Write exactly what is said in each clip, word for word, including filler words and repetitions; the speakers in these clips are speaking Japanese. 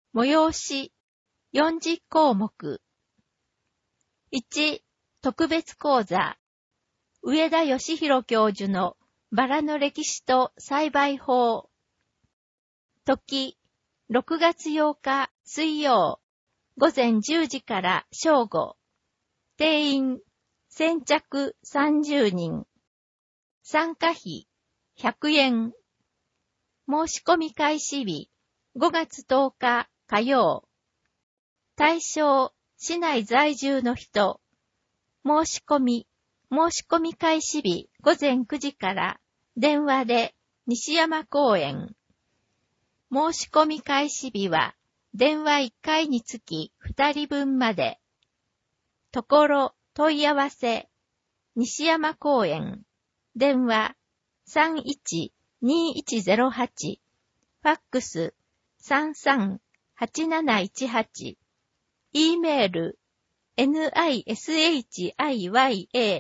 催しよんじゅっこうもく。いち、特別講座。上田義弘教授のバラの歴史と栽培法。時、ろくがつようか水曜、午前じゅうじから正午。定員、先着さんじゅうにん。参加費、ひゃくえん。申し込み開始日、ごがつとおか火曜。対象、市内在住の人。申し込み、申し込み開始日ごぜんくじから電話で西山公園。申し込み開始日は電話いっかいにつきふたりぶんまで。ところ問い合わせ、西山公園。電話 さんいちにいちゼロはち。ファックス さんさんはちなないちはち。E メール ニシヤマ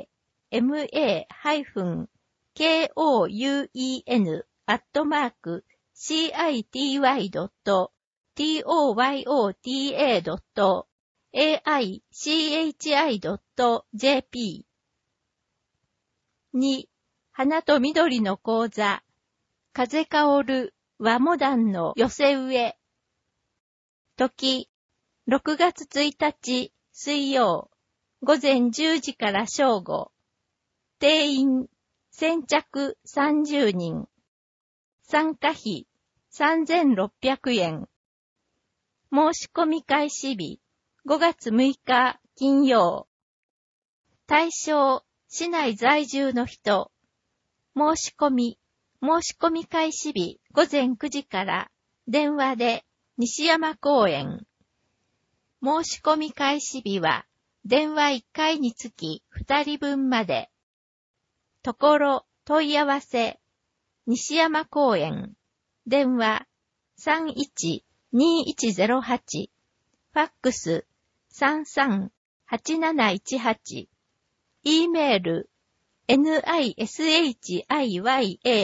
kouen アットマーク シーアイティーワイドットトヨタドットエーアイシーエイチアイドットジェーピー。に、花と緑の講座。風香る和モダンの寄せ植え。時、ろくがつついたち水曜、午前じゅうじから正午。定員、先着さんじゅうにん。参加費、さんぜんろっぴゃくえん。申し込み開始日、ごがつむいか金曜。対象、市内在住の人。申し込み、申し込み開始日ごぜんくじから電話で西山公園。申し込み開始日は電話いっかいにつきふたりぶんまで。ところ問い合わせ、西山公園。電話 さんいちにいちゼロはち。ファックス さんさんはちなないちはち。E メール ニシヤマ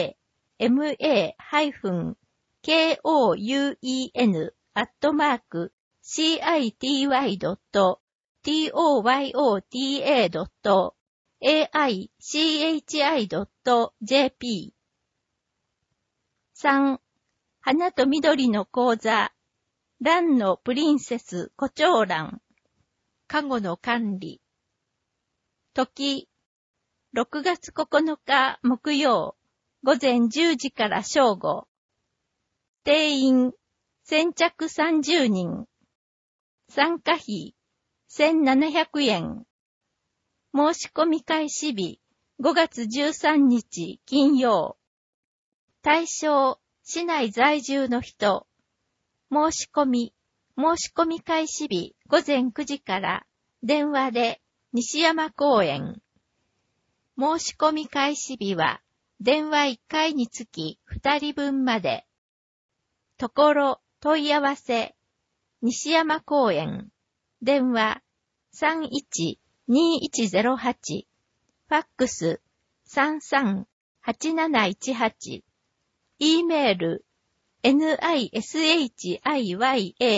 kouen アットマーク シーアイティーワイドットトヨタドットエーアイシーエイチアイドットジェーピー。さん、花と緑の講座。蘭のプリンセス胡蝶蘭。かごの管理。時、ろくがつここのか木曜、午前じゅうじから正午。定員、先着さんじゅうにん。参加費、せんななひゃくえん。申し込み開始日、ごがつじゅうさんにち金曜。対象、市内在住の人。申し込み、申し込み開始日ごぜんくじから電話で西山公園。申し込み開始日は電話いっかいにつきふたりぶんまで。ところ問い合わせ、西山公園。電話 さんいちにいちゼロはち。ファックス さんさんはちなないちはち。E メール ニシヤマ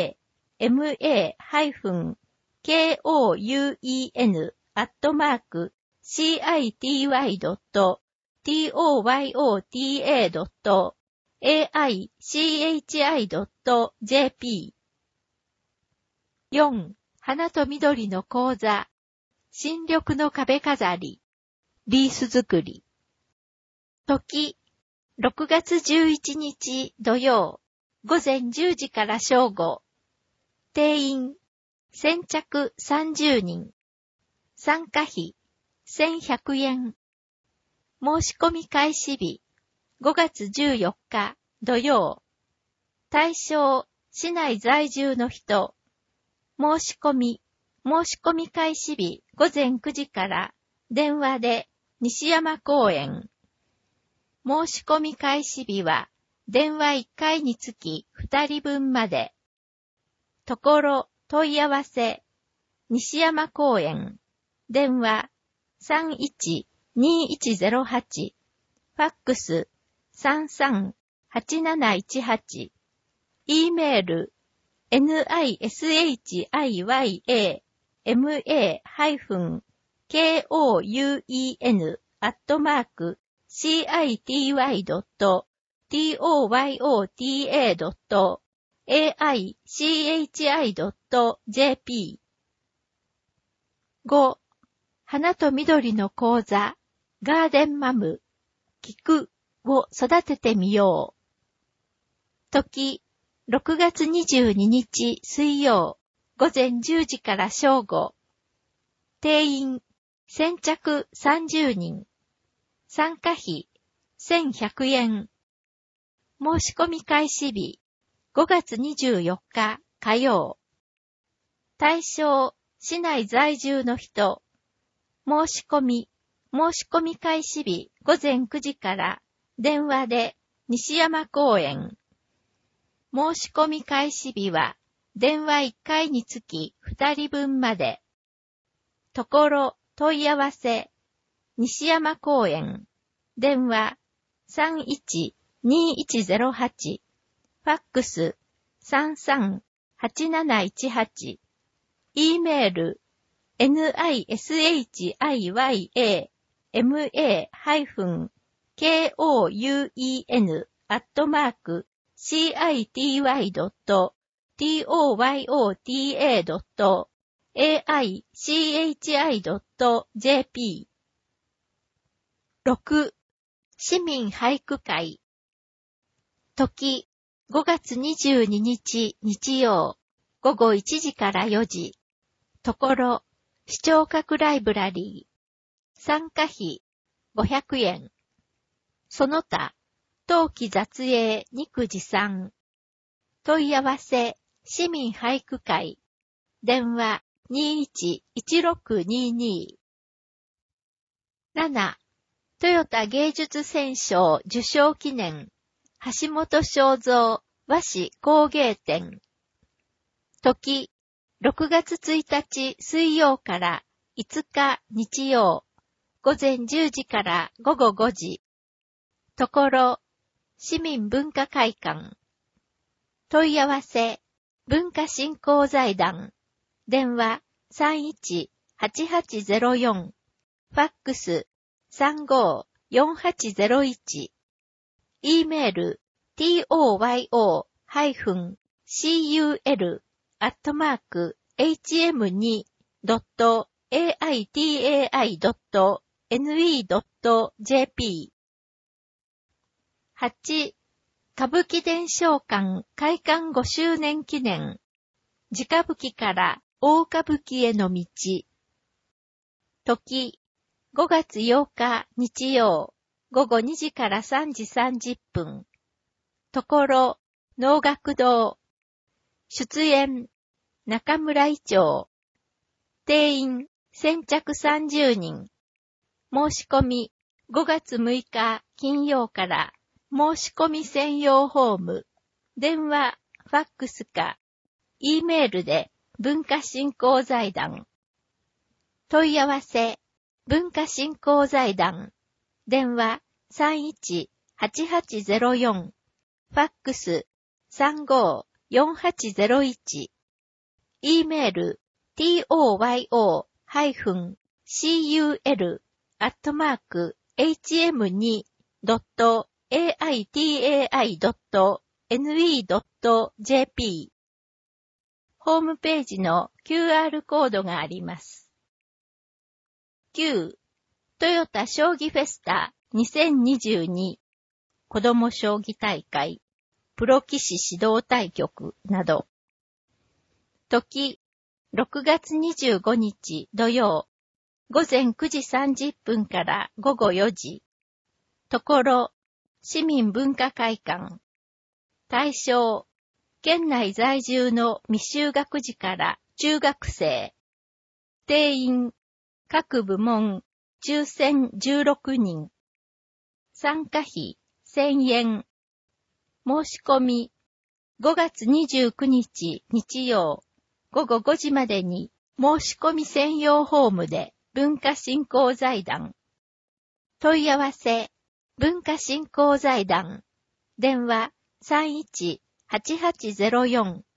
kouen アットマーク シーアイティーワイドットトヨタドットエーアイシーエイチアイドットジェーピー。よん、花と緑の講座。新緑の壁飾り。リース作り。時、ろくがつじゅういちにち土曜、午前じゅうじから正午。定員、先着さんじゅうにん。参加費、せんひゃくえん。申し込み開始日、ごがつじゅうよっか土曜。対象、市内在住の人。申し込み、申し込み開始日ごぜんくじから電話で西山公園。申し込み開始日は電話いっかいにつきふたりぶんまで。ところ問い合わせ、西山公園。電話 さんいちにいちゼロはち。ファックス さんさんはちなないちはち。E メールニシャマ-kouen アットマーク シーアイティーワイドット トヨタ ドット エーアイシーエイチアイドットジェーピー ご. 花と緑の講座ガーデンマム菊を育ててみよう。時ろくがつにじゅうににち水曜午前じゅうじから正午。定員先着さんじゅうにん。参加費せんひゃくえん。申し込み開始日ごがつにじゅうよっか火曜。対象市内在住の人。申し込み申し込み開始日午前くじから電話で西山公園。申し込み開始日は電話いっかいにつきふたりぶんまで。ところ問い合わせ西山公園。電話 さんいちにいちゼロはち。ファックス さんさんはちなないちはち。E メール ニシャマ-kouen アットマーク シーアイティーワイドット トヨタ ドット エーアイシーエイチアイドットジェーピー ろく. 市民俳句会時ごがつにじゅうににち日曜午後いちじからよじ。ところ視聴覚ライブラリー。参加費ごひゃくえん。その他当期雑営肉持参。問い合わせ市民俳句会。電話 にいちいちろくにに。なな. トヨタ芸術選奨受賞記念橋本正蔵和紙工芸展。時ろくがつついたち水曜からいつか日曜午前じゅうじから午後ごじ。ところ市民文化会館。問い合わせ文化振興財団。電話 さんいちはちはちゼロよん。ファックス さんごよんはちゼロいち。E メール トヨ シーユーエル アットマーク エイチエムツー ドット エーアイティーエーアイ ドット エヌイー ドット ジェーピー。はち. 歌舞伎伝承館開館ごしゅうねん記念。地歌舞伎から大歌舞伎への道。時ごがつようか日曜午後にじからさんじさんじゅっぷん。ところ能楽堂。出演中村伊調。定員先着さんじゅうにん。申し込みごがつむいか金曜から申し込み専用ホーム。電話、ファックスか E メールで文化振興財団。問い合わせ文化振興財団。電話 さんいちはちはちゼロよん。ファックス さんごよんはちゼロいち。E メール トヨ シーユーエル アットマーク エイチエムツー ドット エーアイティーエーアイ ドット エヌイー ドット ジェーピー。ホームページの キューアール コードがあります。きゅう. トヨタ将棋フェスタにせんにじゅうに子ども将棋大会、プロ棋士指導対局など。時ろくがつにじゅうごにち土曜午前くじさんじゅっぷんから午後よじ。ところ市民文化会館。対象県内在住の未就学児から中学生。定員各部門抽選じゅうろくにん。参加費せんえん。申し込みごがつにじゅうくにち日曜午後ごじまでに申し込み専用ホームで文化振興財団。問い合わせ文化振興財団。電話 さんいちはちはちゼロよん。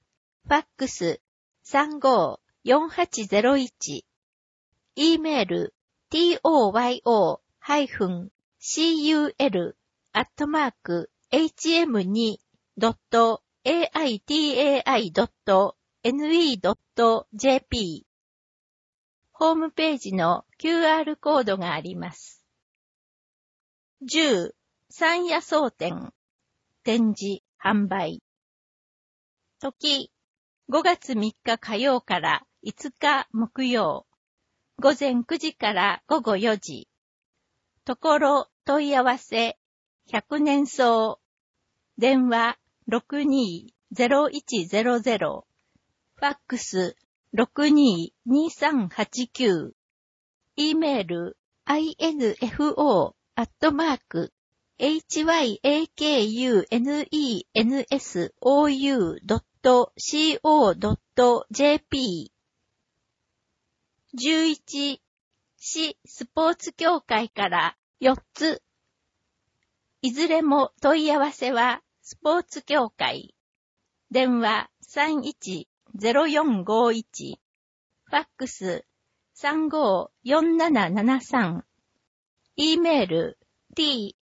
ファックス さんごーよんはちゼロいち、e メール トヨ ハイフン シーユーエル アットマーク エイチエムツー ドット エーアイティーエーアイ ドット エヌイー ドット ジェーピー ホームページの キューアール コードがあります。じゅう山野草店展示販売時ごがつみっか火曜からいつか木曜午前くじから午後よじところ問い合わせひゃくねん草電話 ろくにーゼロいちゼロゼロ ファックス ろくにーにさんはちきゅう e メール アイエヌエフオー アットマーク エイチワイエーケーユーエヌイーエヌエスオーユー ドット シーオー ドット ジェーピー じゅういち市スポーツ協会からよっついずれも問い合わせはスポーツ協会電話 さんいちゼロよんごいち ファックス さんごーよんななななさん e メール t-taikyo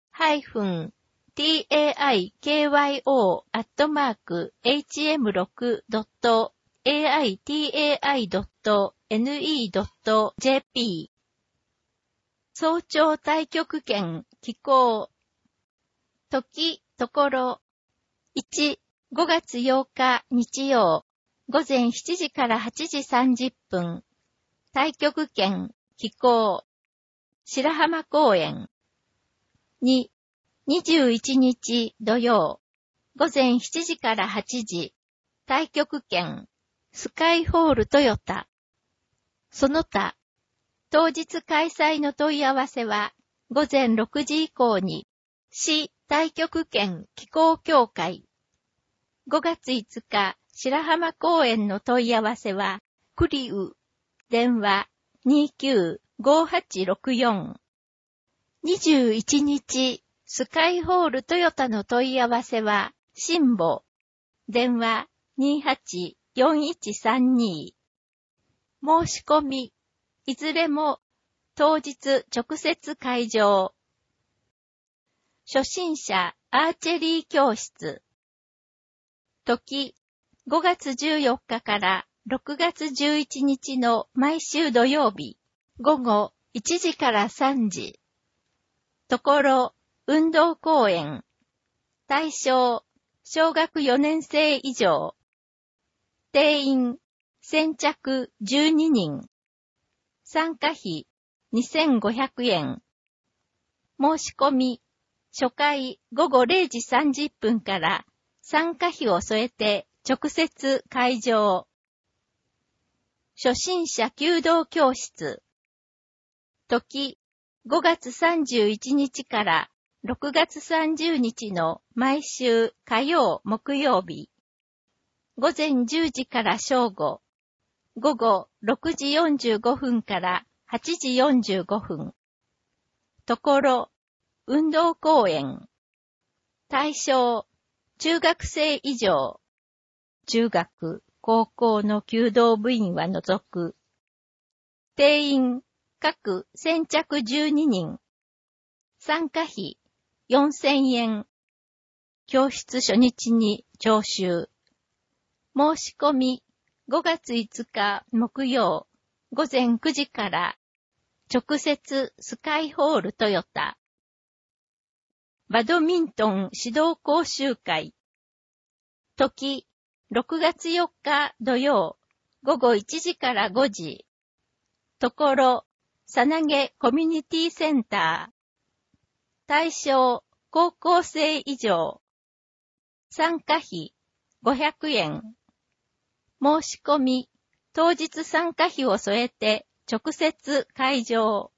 アットマーク エイチエムシックス ドット エーアイティーエーアイ ドット エヌイー ドット ジェーピー 早朝太極拳機構時、ところいち、ごがつようか日曜午前しちじからはちじさんじゅっぷん太極拳機構白浜公園に、にじゅういちにち土曜午前しちじからはちじ太極拳スカイホールトヨタその他当日開催の問い合わせは午前ろくじ以降に市太極拳機構協会ごがついつか白浜公園の問い合わせはクリウ電話 にきゅうごはちろくよん にじゅういちにちスカイホールトヨタの問い合わせはシンボ電話 にはちよんいちさんに 申し込みいずれも当日直接会場初心者アーチェリー教室時ごがつじゅうよっかからろくがつじゅういちにちの毎週土曜日午後いちじからさんじところ運動公園対象小学よねんせい以上定員先着じゅうににん参加費にせんごひゃくえん申し込み初回ごごれいじさんじゅっぷんから参加費を添えて直接会場初心者弓道教室時ごがつさんじゅういちにちからろくがつさんじゅうにちの毎週火曜木曜日午前じゅうじから正午午後ろくじよんじゅうごふんからはちじよんじゅうごふんところ運動公園対象中学生以上中学高校の弓道部員は除く定員各先着じゅうににん参加費よんせんえん教室初日に徴収申し込みごがついつか木曜午前くじから直接スカイホールトヨタバドミントン指導講習会時ろくがつよっか土曜午後いちじからごじところさなげコミュニティセンター対象高校生以上参加費ごひゃくえん申し込み当日参加費を添えて直接会場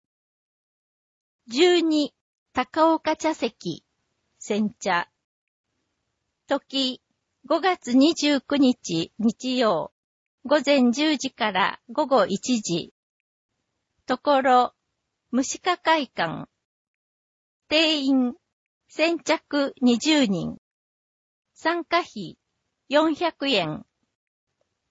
じゅうに高岡茶席煎茶時ごがつにじゅうくにち日曜午前じゅうじから午後いちじところ虫科会館定員先着にじゅうにん参加費よんひゃくえん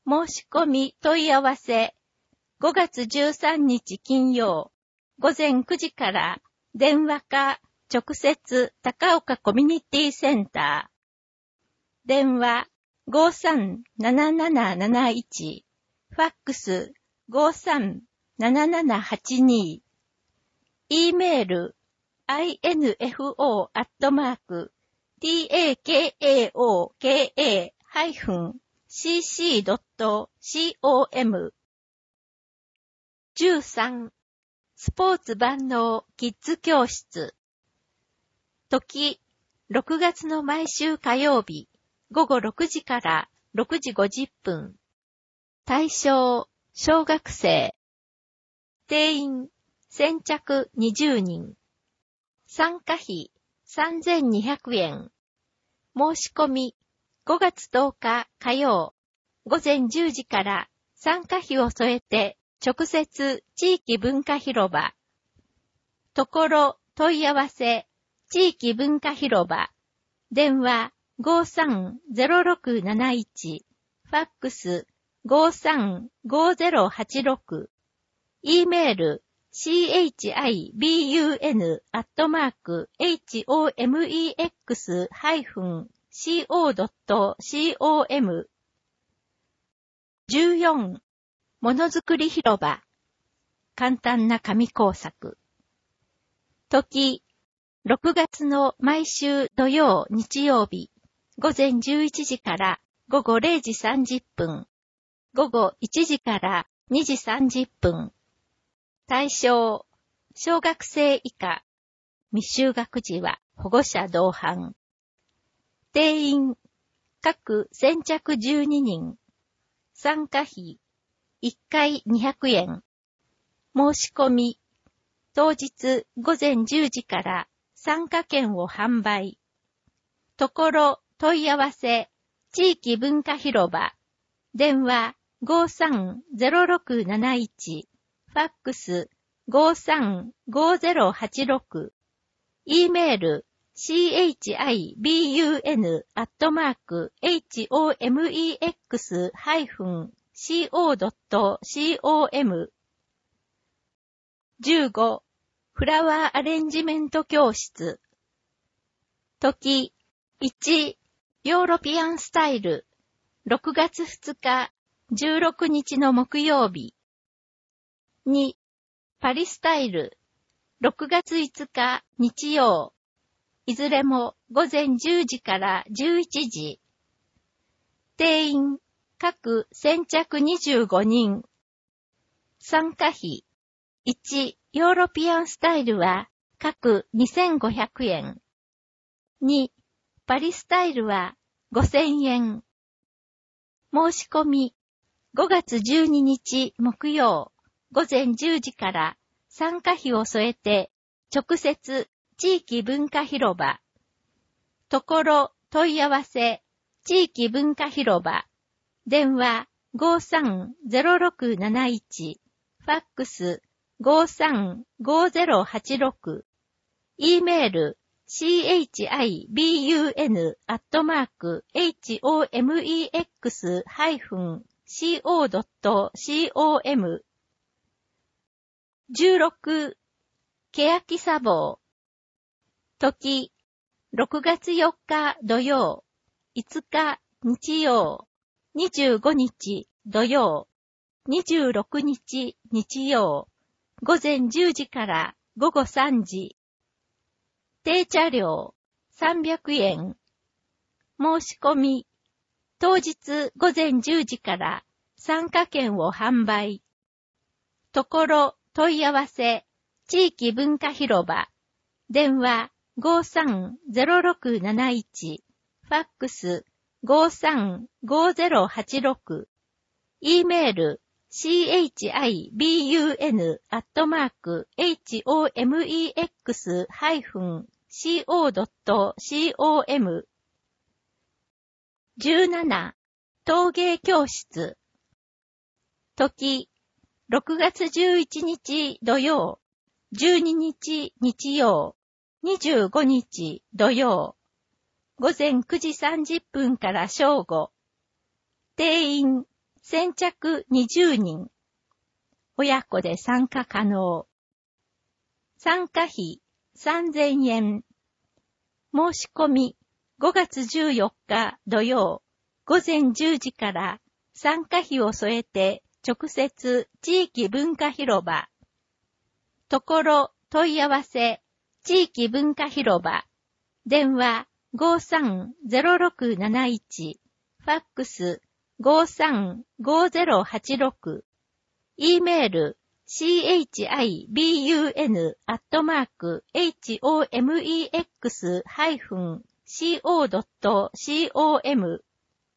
申し込み問い合わせ、ごがつじゅうさんにち金曜、午前くじから電話か直接高岡コミュニティセンター。電話 ごーさんなななななないち、ファックス ごーさんななななはちに、e メール アイエヌエフオー アットマーク タカオカ ハイフン シーシー ドット コム じゅうさん. スポーツ万能キッズ教室。時、ろくがつの毎週火曜日、午後ろくじからろくじごじゅっぷん。対象、小学生。定員、先着にじゅうにん。参加費、さんぜんにひゃくえん。申し込み、ごがつとおか火曜、午前じゅうじから参加費を添えて、直接地域文化広場。ところ問い合わせ、地域文化広場。電話 ごーさんぜろろくなないち。ファックス ごーさんごーぜろはちろく。e メール シーエイチアイビーユーエヌ アットマーク エイチオーエムイーエックス ハイフン シーオー ドット コム。じゅうよん. ものづくり広場。簡単な紙工作。時、ろくがつの毎週土曜日曜日、午前じゅういちじから午後れいじさんじゅっぷん、午後いちじからにじさんじゅっぷん。対象、小学生以下、未就学児は保護者同伴。定員、各先着じゅうににん。参加費、いっかいにひゃくえん。申し込み、当日午前じゅうじから参加券を販売。ところ問い合わせ、地域文化広場。電話 ごーさんぜろろくなないち。ファックス ごーさんごーぜろはちろく。e メール シーエイチアイビーユーエヌ アットマーク エイチオーエムイーエックス ハイフン シーオー ドット コム。じゅうご. フラワーアレンジメント教室。時、いち. ヨーロピアンスタイル。ろくがつふつか、じゅうろくにちの木曜日。に. パリスタイル。ろくがついつか日曜。いずれも午前じゅうじからじゅういちじ。定員、各先着にじゅうごにん。参加費。いち. ヨーロピアンスタイルは各にせんごひゃくえん。に. パリスタイルはごせんえん。申し込み、ごがつじゅうににち木曜、午前じゅうじから参加費を添えて、直接地域文化広場。ところ問い合わせ、地域文化広場。電話 ごーさんぜろろくなないち。ファックス ごーさんごーぜろはちろく。e メール シーエイチアイビーユーエヌ アットマーク エイチオーエムイーエックス ハイフン シーオー ドット コム。じゅうろく. 欅砂防。時、ろくがつよっか土曜、いつか日曜、にじゅうごにち土曜、にじゅうろくにち日曜、午前じゅうじから午後さんじ。定茶料さんびゃくえん。申し込み、当日午前じゅうじから参加券を販売。ところ問い合わせ、地域文化広場。電話 ごーさんぜろろくなないち。ファックス ごーさんごーぜろはちろく。e メール シーエイチアイビーユーエヌ アットマーク エイチオーエムイーエックス ハイフン シーオー ドット コム。じゅうなな. 陶芸教室。時、ろくがつじゅういちにち土曜、じゅうににち日曜、にじゅうごにち土曜、午前くじさんじゅっぷんから正午。定員先着にじゅうにん。親子で参加可能。参加費さんぜんえん。申し込みごがつじゅうよっか土曜午前じゅうじから参加費を添えて直接地域文化広場。ところ問い合わせ地域文化広場。電話 ごさんぜろろくなないち。ファックス ごさんごぜろはちろく。E メール シーエイチアイビーユーエヌ アットマーク エイチオーエムイーエックス ハイフン シーオー ドット コム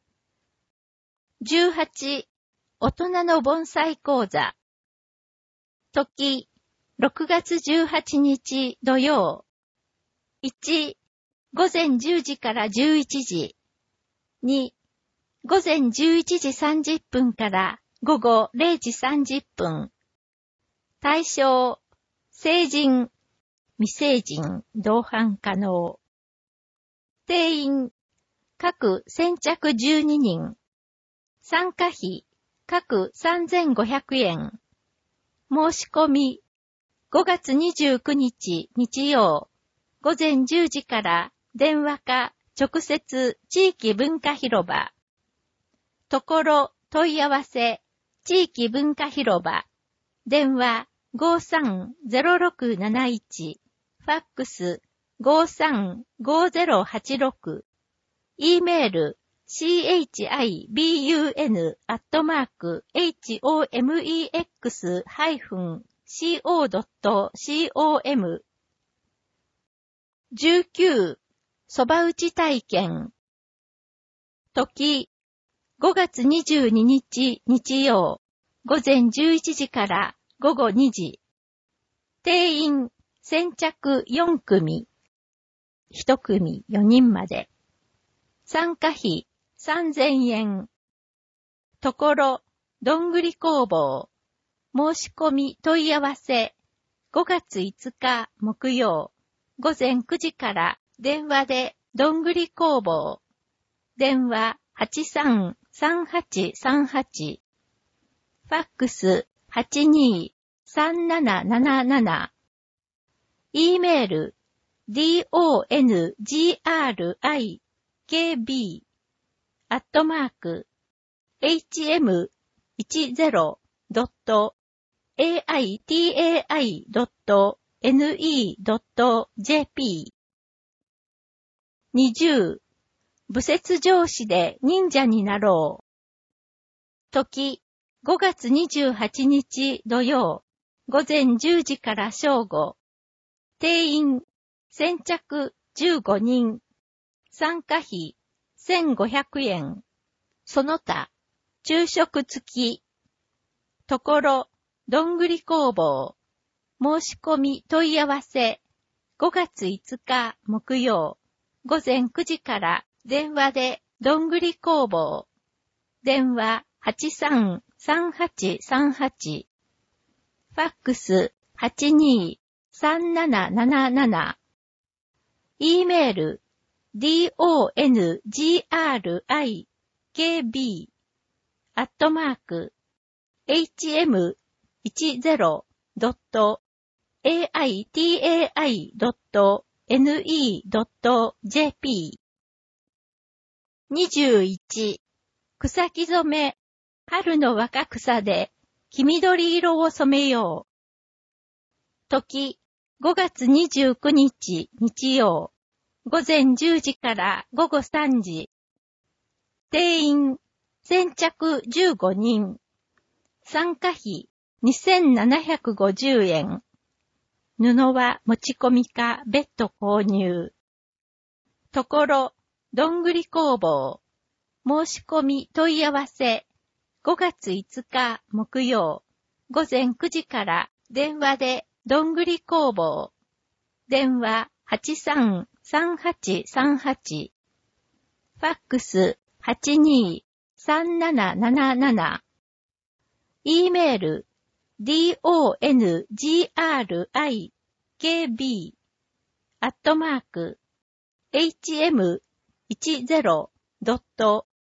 じゅうはち大人の盆栽講座時ろくがつじゅうはちにち土曜いち午前じゅうじからじゅういちじに午前じゅういちじさんじゅっぷんから午後れいじさんじゅっぷん対象成人未成人同伴可能定員各先着じゅうににん参加費各さんぜんごひゃくえん申し込みごがつにじゅうくにち日曜午前じゅうじから電話か直接地域文化広場ところ問い合わせ地域文化広場電話 ごさんぜろろくなないち ファックス ごさんごぜろはちろく E メール シーエイチアイビーユーエヌ アットマーク エイチオーエムイーエックス ハイフン シーオー ドット コム じゅうきゅうそば打ち体験時ごがつにじゅうににち日曜午前じゅういちじから午後にじ定員先着よんくみいちくみよにんまで参加費さんぜんえんところどんぐり工房申し込み問い合わせごがついつか木曜午前くじから電話でどんぐり工房電話 はちさんさんはちさんはち ファックス はちにーさんなななななな E メール ドングリケービー アットマーク エイチエムじゅう ドット エーアイティーエーアイ ドット ネット ドット ジェーピー にじゅう部節上司で忍者になろう時ごがつにじゅうはちにち土曜午前じゅうじから正午定員先着じゅうごにん参加費せんごひゃくえんその他昼食付きところどんぐり工房申し込み問い合わせごがついつか木曜午前くじから電話でどんぐり工房電話 はちさんさんはちさんはち ファックス はちにーさんなななななな E メール ドングリケービー アットマーク エイチエムじゅう ドット エーアイティーエーアイ ドット ネット ドット ジェーピー にじゅういち草木染め春の若草で黄緑色を染めよう時ごがつにじゅうくにち日曜午前じゅうじから午後さんじ定員先着じゅうごにん参加費にせんななひゃくごじゅうえん布は持ち込みか別途購入ところどんぐり工房申し込み問い合わせごがついつか木曜午前くじから電話でどんぐり工房電話 はちさんさんはちさんはち ファックス はちにーさんなななななな E メール ドングリケービー アットマーク エイチエムじゅう ドット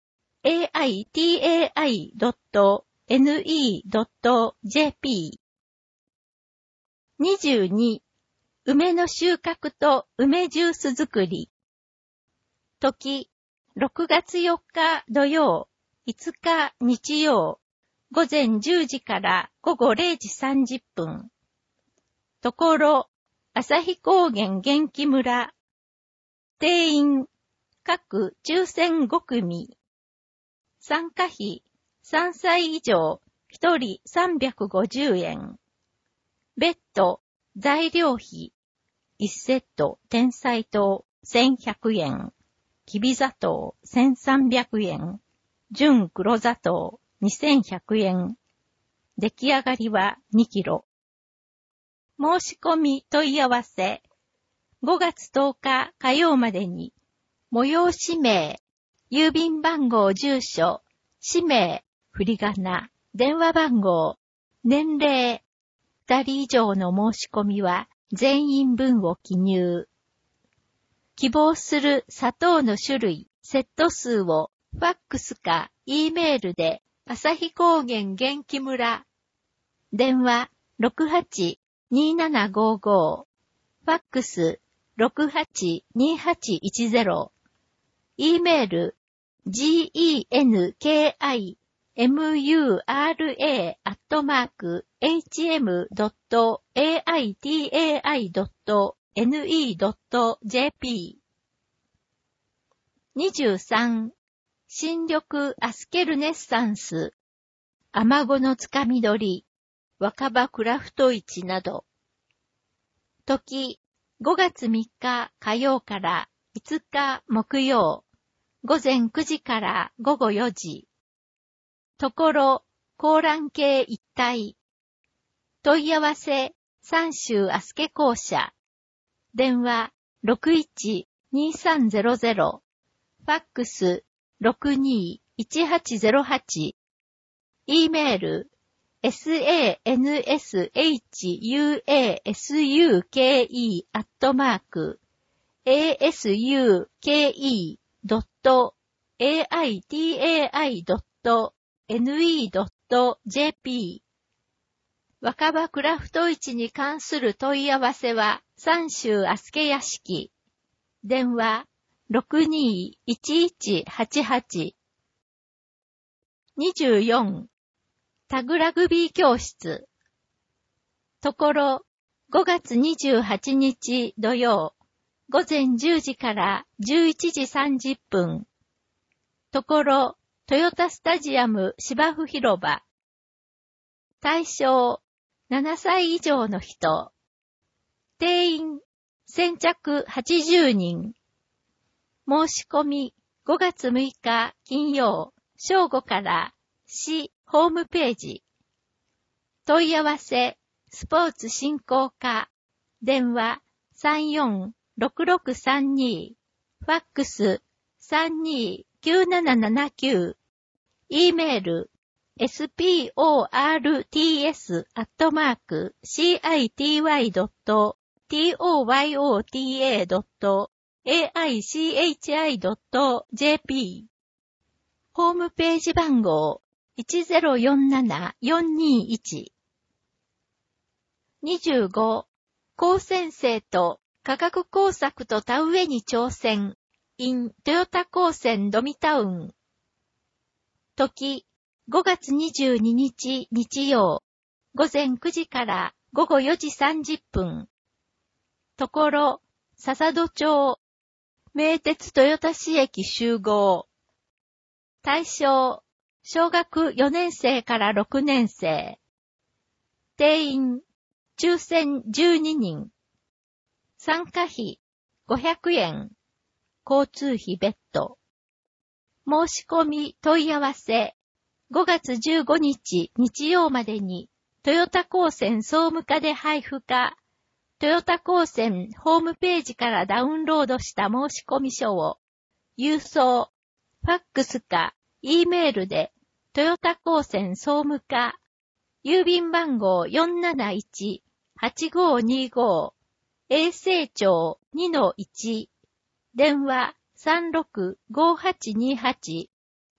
エーアイティーエーアイドットネットドットジェーピー。にじゅうに、梅の収穫と梅ジュース作り。時、ろくがつよっか土曜、いつか日曜、午前じゅうじから午後れいじさんじゅっぷん。ところ、旭高原元気村。定員、各抽選ごくみ。参加費、さんさい以上、ひとりさんびゃくごじゅうえん。別途、材料費、いちセット天才糖せんひゃくえん。きび砂糖せんさんびゃくえん。純黒砂糖にせんひゃくえん。出来上がりはにキロ。申し込み問い合わせ。ごがつとおか火曜までに、催し名、郵便番号住所、氏名、振り仮名、電話番号、年齢、ふたり以上の申し込みは全員分を記入。希望する砂糖の種類、セット数をファックスか E メールで旭高原元気村。電話 ろくはちにーななごーごー。ファックス ろくはちにーはちいちゼロ。E メール ジーイーエヌケーアイエムユーアールエー アットマーク エイチエムドットエーアイティーエーアイドットネットドットジェーピー。にじゅうさん、新緑アスケルネッサンス、アマゴのつかみ取り、若葉クラフト市など。時、ごがつみっか火曜からいつか木曜、午前くじから午後よじ。ところ、高蘭系一帯。問い合わせ、三州アスケ公社。電話、ろくいちにーさんゼロゼロ。ファックス、ろくにーいちはちゼロはち。E メール、サンシューケー アットマーク、エーエスユーケーイー ドット エーアイティーエーアイ ドット ネット ドット ジェーピー。若葉クラフト市に関する問い合わせは、三州アスケ屋敷。電話、ろくにーいちいちはちはち。にじゅうよん、タグラグビー教室。ところ、ごがつにじゅうはちにち土曜、午前じゅうじからじゅういちじさんじゅっぷん。ところ、トヨタスタジアム芝生広場。対象、ななさい以上の人。定員、先着はちじゅうにん。申し込み、ごがつむいか金曜、正午から市ホームページ。問い合わせ、スポーツ振興課。電話、さんよんろくろくさんに。ファックス、さんにーきゅうななななきゅう。E メール、エスピーオーアールティーエス アットマーク シーアイティーワイ ドット トヨタ ドット エーアイシーエイチアイ ドット ジェーピー。ホームページ番号 いちゼロよんななよんにいち。にじゅうご、高専生と科学工作と田植えに挑戦 in トヨタ高専ドミタウン。時、ごがつにじゅうににち日曜、午前くじから午後よじさんじゅっぷん。ところ、笹戸町、名鉄豊田市駅集合。対象、小学よねんせいからろくねんせい。定員、抽選じゅうににん。参加費、ごひゃくえん。交通費別途。申し込み問い合わせ、ごがつじゅうごにち日曜までに、トヨタ高専総務課で配布か、トヨタ高専ホームページからダウンロードした申し込み書を、郵送、ファックスか、E メールで、トヨタ高専総務課、郵便番号 よんなないちはちごにご、永世町 にのいち、電話 さんろくごはちにはち、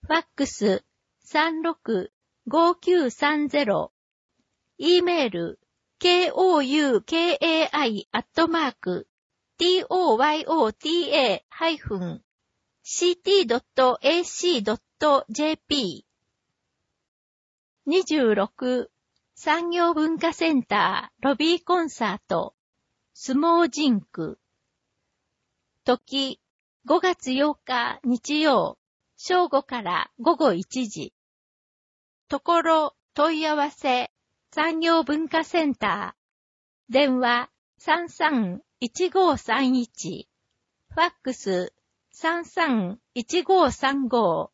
ファックス さんろくごきゅうさんゼロ、e メール ケーオーユーケーエーアイ アットマーク トヨタ シーティー ドット エーシー ドット ジェーピー にじゅうろく産業文化センターロビーコンサート相撲ジンク時ごがつようか日曜正午から午後いちじところ問い合わせ産業文化センター電話 さんさんいちごさんいち ファックス さんさんいちごさんご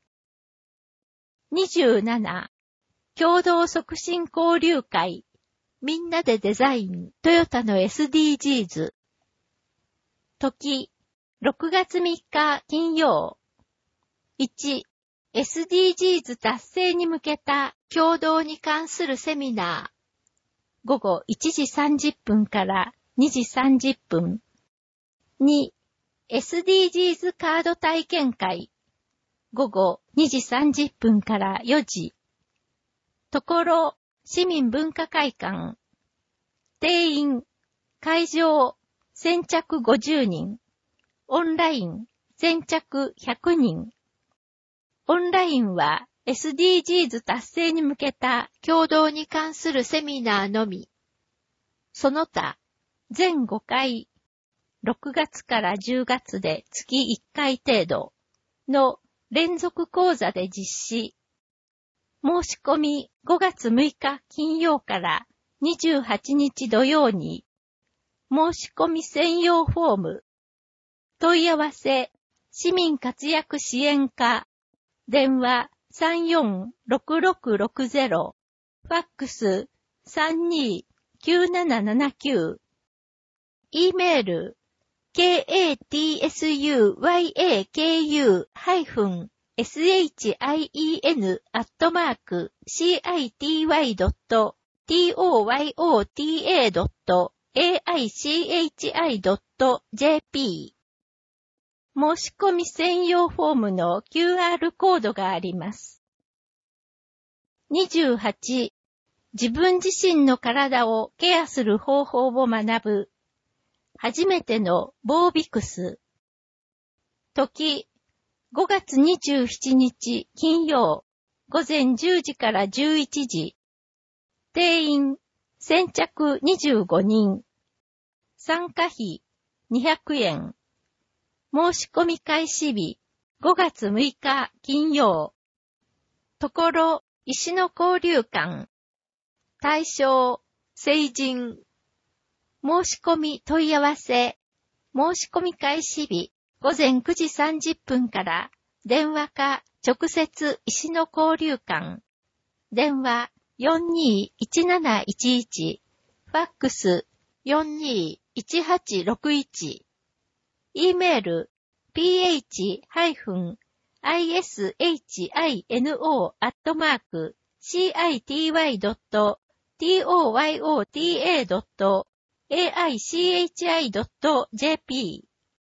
にじゅうなな共同促進交流会みんなでデザイントヨタの エスディージーズ 時ろくがつみっか金曜いち エスディージーズ 達成に向けた共同に関するセミナー午後いちじさんじゅっぷんからにじさんじゅっぷん。に エスディージーズ カード体験会午後にじさんじゅっぷんからよじ。ところ市民文化会館定員会場先着ごじゅうにんオンライン先着ひゃくにんオンラインは エスディージーズ 達成に向けた共同に関するセミナーのみ。その他、全ごかい、ろくがつからじゅうがつで月いっかい程度の連続講座で実施。申し込みごがつむいか金曜からにじゅうはちにち土曜に、申し込み専用フォーム、問い合わせ、市民活躍支援課、電話さんよんろくろくろくゼロ、ファックスさんにきゅうななななきゅう、e メール ケーエーティーエスユーワイエーケーユー エスエイチアイイーエヌ アットマーク シーアイティーワイ ドット トヨタ ドット エーアイシーエイチアイ ドット ジェーピー 申し込み専用フォームの キューアール コードがあります。にじゅうはち自分自身の体をケアする方法を学ぶ。初めてのボービクス。時、ごがつにじゅうしちにち金曜、午前じゅうじからじゅういちじ。定員、先着にじゅうごにん。参加費、にひゃくえん。申し込み開始日、ごがつむいか金曜。ところ、石の交流館。対象、成人。申し込み問い合わせ。申し込み開始日、ごぜんくじさんじゅっぷんから、電話か直接石の交流館。電話 よんにーいちなないちいち、ファックス よんにーいちはちろくいち。e メール ピーエイチ アイエスエイチアイエヌオー アットマーク シーアイティーワイ ドット トヨタ ドット エーアイシーエイチアイ ドット ジェーピー。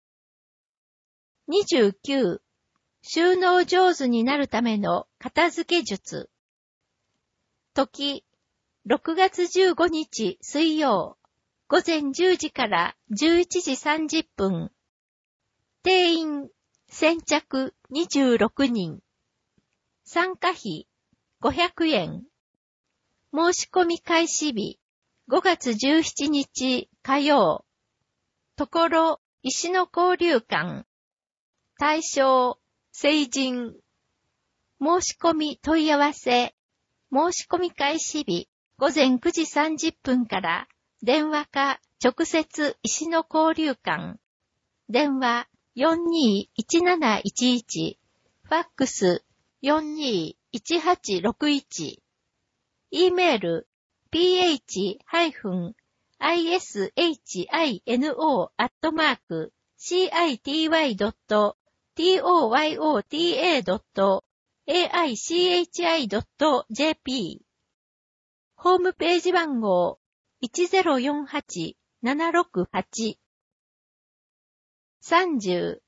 にじゅうきゅう収納上手になるための片付け術。時、ろくがつじゅうごにち水曜、午前じゅうじからじゅういちじさんじゅっぷん。定員、先着にじゅうろくにん。参加費、ごひゃくえん。申し込み開始日、ごがつじゅうしちにち火曜。ところ、石の交流館。対象、成人。申し込み問い合わせ。申し込み開始日、ごぜんくじさんじゅっぷんから、電話か直接石の交流館。電話 よんにーいちなないちいち、ファックス よんにーいちはちろくいち。e メール ピーエイチ アイエスエイチアイエヌオー アットマーク シーアイティーワイ ドット トヨタ ドット エーアイシーエイチアイ ドット ジェーピー。ホームページ番号 いちゼロよんはちななろくはち。さんじゅう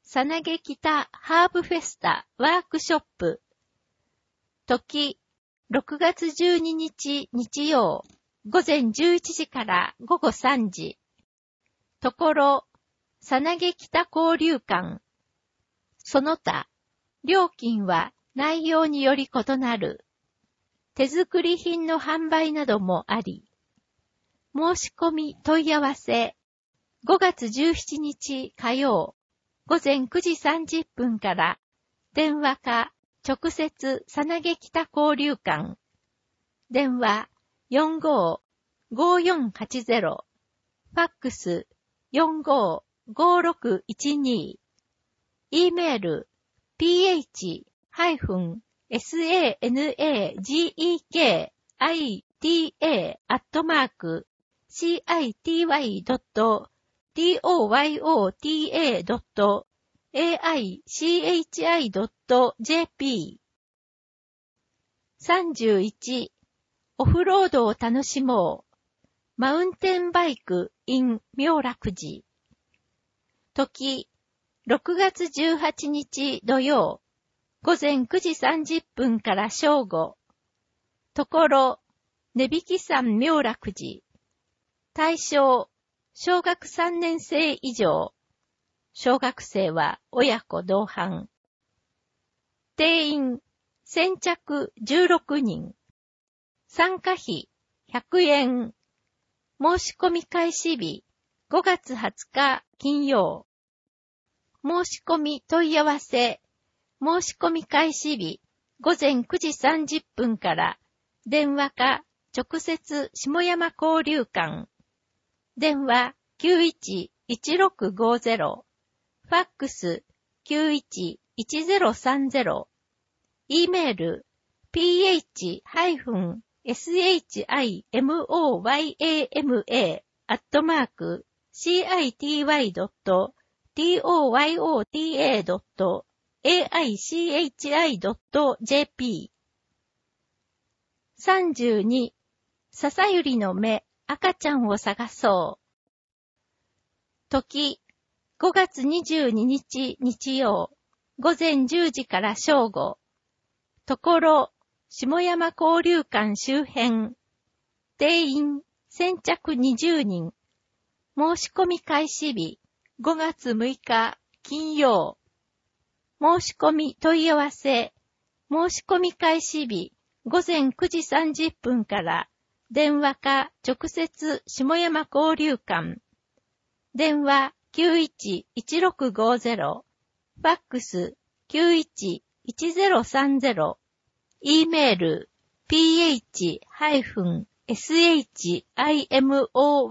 さなげ北ハーブフェスタワークショップ。時、ろくがつじゅうににち日曜、午前じゅういちじから午後さんじ。ところ、さなげ北交流館。その他、料金は内容により異なる。手作り品の販売などもあり。申し込み問い合わせ。ごがつじゅうしちにち火曜、午前くじさんじゅっぷんから電話か直接さなげ北交流館。電話 よんごーごーよんはちゼロ。ファックス よんごーごーろくいちに。E メール ピーエイチ サナゲキタ アットマーク シーアイティーワイドット トヨタ ドット エーアイシーエイチアイドットジェーピー。さんじゅういち. オフロードを楽しもう。マウンテンバイク in 妙楽寺。時、ろくがつじゅうはちにち土曜、午前くじさんじゅっぷんから正午。ところ、根引山妙楽寺。対象、小学さんねん生以上。小学生は親子同伴。定員、先着じゅうろくにん。参加費、ひゃくえん。申し込み開始日、ごがつはつか金曜。申し込み問い合わせ。申し込み開始日、ごぜんくじさんじゅっぷんから電話か直接下山交流館。電話 きゅういちいちろくごゼロ。ファックス きゅういちいちゼロさんゼロ。E メール ピーエイチ サナゲマアットマーク シーアイティーワイドット トヨタ ドット エーアイシーエイチアイドットジェーピー。さんじゅうに. 笹百合の目、赤ちゃんを探そう。時、ごがつにじゅうににち日曜、午前じゅうじから正午。ところ、下山交流館周辺。定員、先着にじゅうにん。申し込み開始日、ごがつむいか金曜。申し込み問い合わせ。申し込み開始日、ごぜんくじさんじゅっぷんから電話か直接下山交流館。電話 きゅういちいちろくごゼロ。ファックス きゅういちいちゼロさんゼロ。E メール ピーエイチ サナゲマ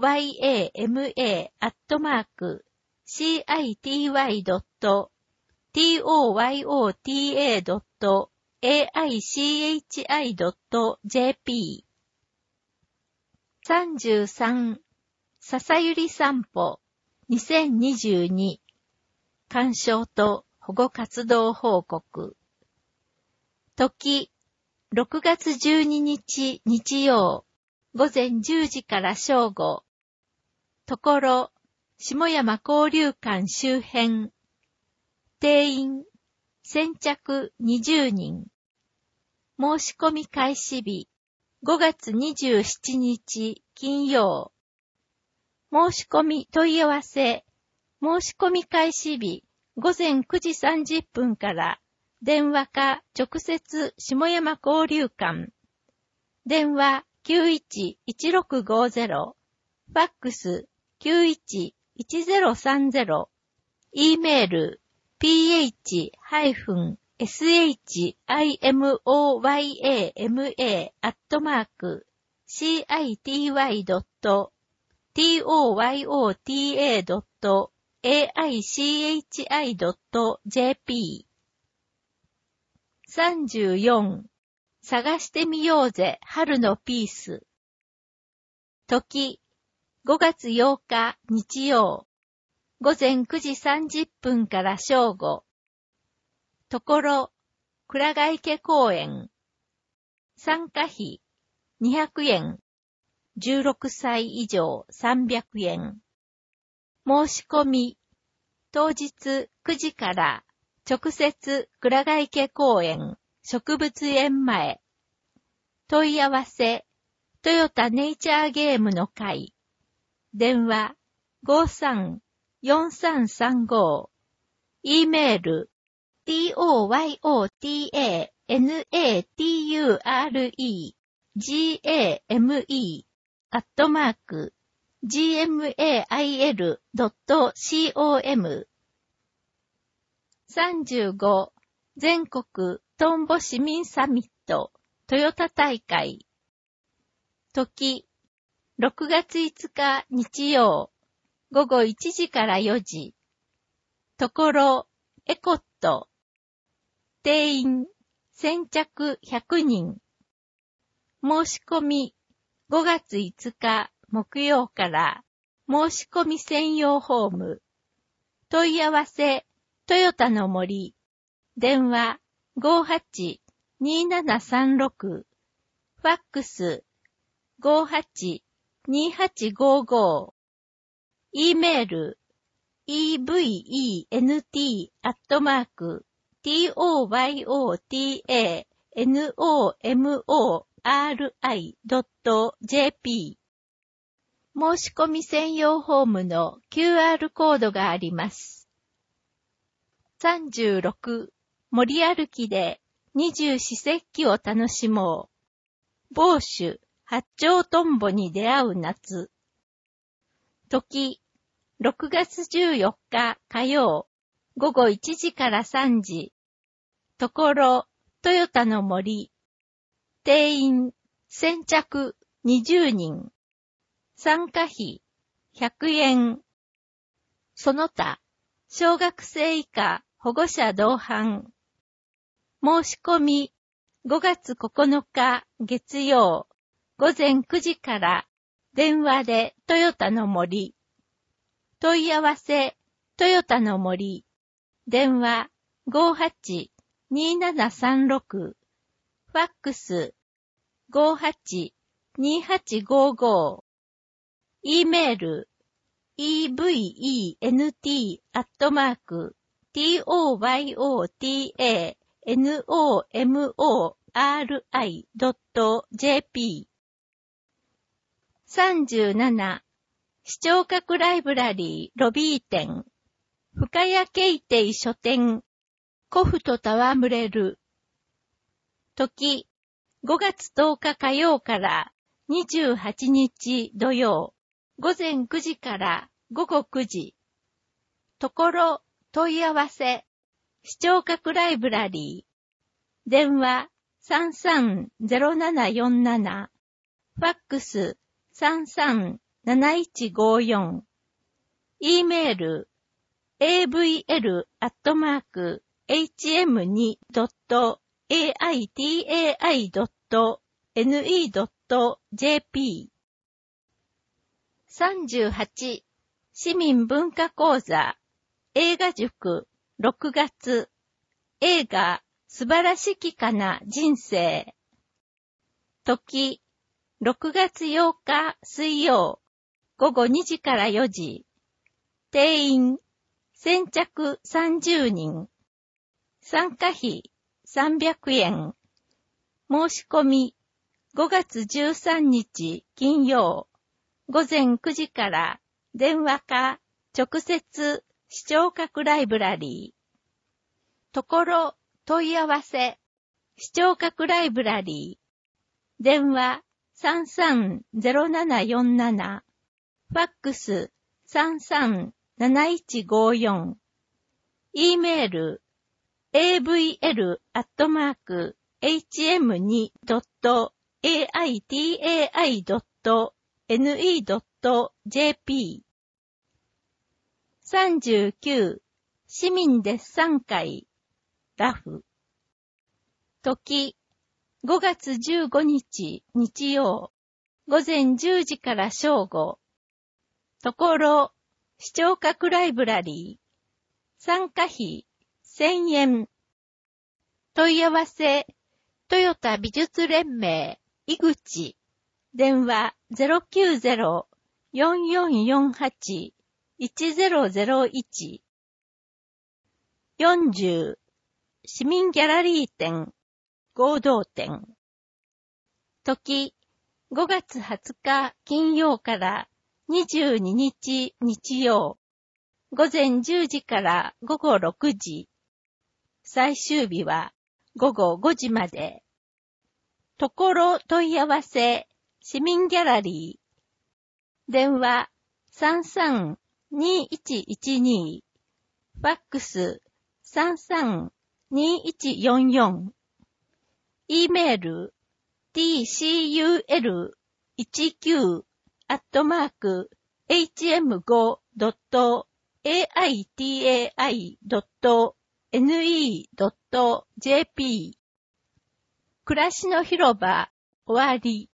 アットマーク シーアイティーワイドット トヨタ ドット エーアイシーエイチアイドットジェーピー。さんじゅうさん. 笹百合散歩にせんにじゅうに。鑑賞と保護活動報告。時、ろくがつじゅうににち日曜、午前じゅうじから正午。ところ、下山交流館周辺。定員、先着にじゅうにん。申し込み開始日、ごがつにじゅうしちにち金曜。申し込み問い合わせ。申し込み開始日、ごぜんくじさんじゅっぷんから電話か直接下山交流館。電話 きゅういちいちろくごゼロ。ファックス きゅういちいちゼロさんゼロ。E メール ピーエイチ サナゲマアットマーク シーアイティーワイドット トヨタ ドット エーアイシーエイチアイドットジェーピー。さんじゅうよん. 探してみようぜ春のピース。時、ごがつようか日曜、午前くじさんじゅっぷんから正午。ところ、倉ヶ池公園。参加費、にひゃくえん。じゅうろくさい以上さんびゃくえん。申し込み、当日くじから直接倉ヶ池公園植物園前。問い合わせ、トヨタネイチャーゲームの会。電話 ごさんよんさんさんご。e メール トヨタナトゥレアットマーク ジーエムエーアイエルドットコム さんじゅうご全国トンボ市民サミットトヨタ大会。時ろくがついつか日曜午後いちじからよじ。ところエコット。定員先着ひゃくにん。申し込みごがついつか木曜から申し込み専用ホーム。問い合わせトヨタの森。電話 ごはちにーななさんろく。ファックス ごはちにーはちごご。e メール イーブイイーエヌティー アットマーク トヨタノモリ ドット ジェーピー。申し込み専用ホームの キューアール コードがあります。さんじゅうろく森歩きで二十四節気を楽しもう。房州八丁トンボに出会う夏。時ろくがつじゅうよっか火曜午後いちじからさんじ。ところトヨタの森。定員先着にじゅうにん。参加費ひゃくえん。その他小学生以下保護者同伴。申し込みごがつここのか月曜午前くじから電話でトヨタの森。問い合わせトヨタの森。電話 ごはちにーななさんろく。ファックス ごはちにーはちごご。e メール イーブイイーエヌティー アットマーク トヨタノモリ ドット ジェーピー。さんじゅうなな視聴覚ライブラリーロビー店。深谷慶帝書店。古府と戯れる。時ごがつとおか火曜からにじゅうはちにち土曜午前くじから午後くじ。ところ問い合わせ視聴覚ライブラリー。電話 さんさんゼロななよんなな。ファックス さんさんなないちごよん。e メール エーブイエル アットマーク エイチエムツー ドット エーアイティーエーアイ ドット ネット ドット ジェーピー。さんじゅうはち市民文化講座映画塾ろくがつ映画素晴らしきかな人生。時ろくがつようか水曜午後にじからよじ。定員先着さんじゅうにん。参加費さんびゃくえん。申し込みごがつじゅうさんにち金曜午前くじから電話か直接視聴覚ライブラリー。ところ問い合わせ視聴覚ライブラリー。電話 さんさんゼロななよんなな。ファックス さんさんなないちごよん。e メール エーブイエル アットマーク エイチエムツー ドット エーアイティーエーアイ ドット ネット ドット ジェーピー。さんじゅうきゅう市民デッサン会ラフ。時ごがつじゅうごにち日曜午前じゅうじから正午。ところ視聴覚ライブラリー。参加費せんえん。問い合わせトヨタ美術連盟井口。電話 ゼロきゅうゼロ よんよんよんはち いちゼロゼロいち。 よんじゅう市民ギャラリー展合同展。時ごがつはつか金曜からにじゅうににち日曜。午前じゅうじから午後ろくじ。最終日は午後ごじまで。ところ問い合わせ市民ギャラリー。電話 さんさんにいちいちに。ファックス さんさんにいちよんよん。E メール ティーシーユーエルじゅうきゅう アットマーク エイチエムご ドット エーアイティーエーアイ ドット エヌイー ドット ジェーピー。暮らしの広場終わり。